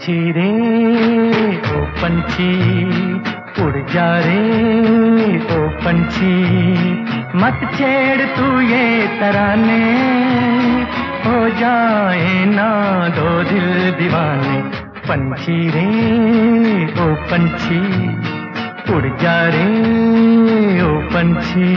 पंछी रे ओ पंछी, उड़ जा रे ओ पंछी, मत छेड़ तू ये तराने, हो जाए ना दो दिल दीवाने। पंछी रे ओ पंछी, उड़ जा रे ओ पंछी।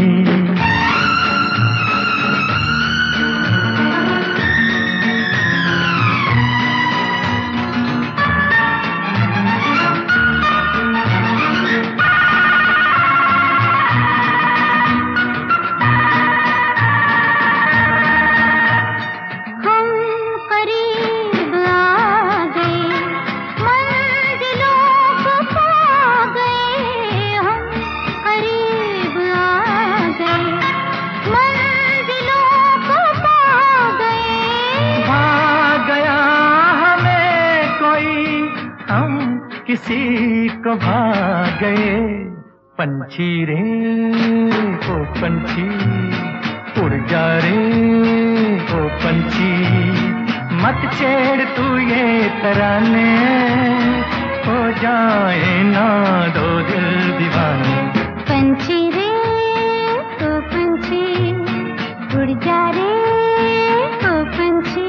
किसी को भाग गए। पंछी रे ओ पंछी, उड़ जा रे ओ पंछी, मत छेड़ तू ये तराने, हो जाए ना दो दिल दीवाने। पंछी रे ओ पंछी, उड़ जा रे ओ पंछी।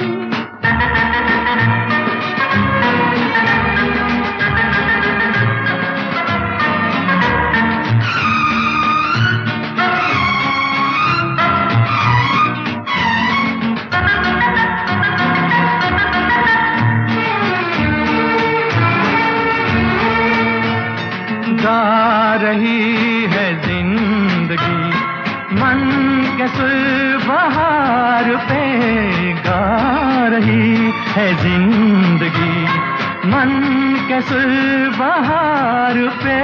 गा रही है जिंदगी मन के सुर बहार पे, गा रही है जिंदगी मन के सुर बहार पे।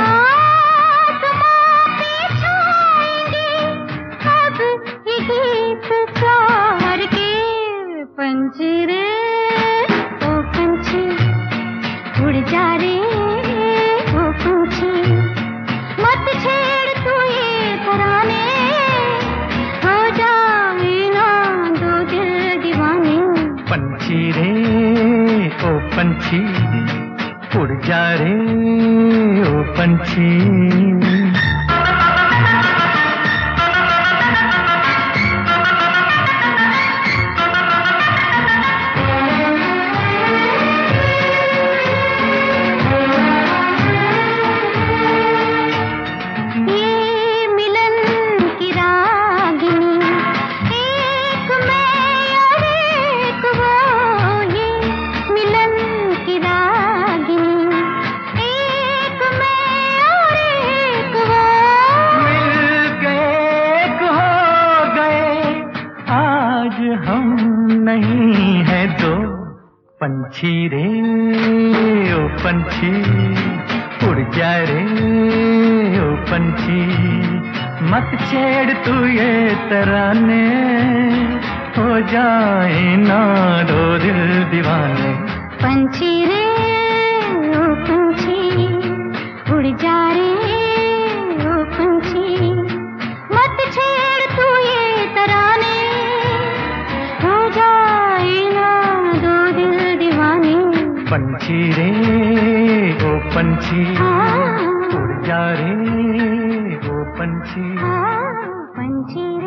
अब ये गीत प्यार के। पंछी रे ओ पंछी, उड़ जा रे ओ पंछी, मत छेड़ तू ये तराने, हो जाए ना दो दिल दीवाने। पंछी रे ओ पंछी, उड़ जा रे ओ पंछी। हम नहीं है दो। पंछी रे ओ पंछी, उड़ जा रे ओ पंछी, मत छेड़ तू ये तराने, हो जाए ना दो दिल दीवाने। पंछी रे ओ पंछी, उड़ जा रे ओ पंछी, मत छेड़ तू ये तराने, हो जाए ना दो दिल दीवाने। पंछी रे ओ पंछी, उड़ जा रे ओ पंछी। पंछी